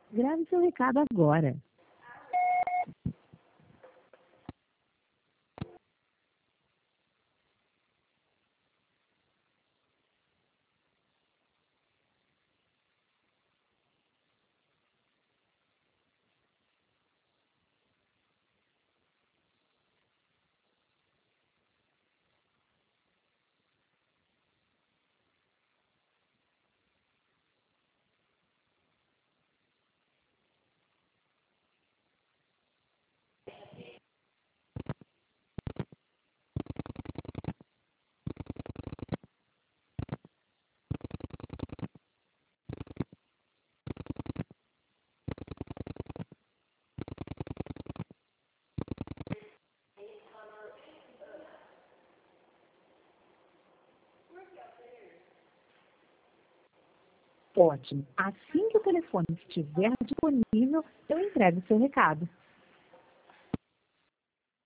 Grave seu recado agora. Ótimo. Assim que o telefone estiver disponível, eu entrego o seu recado.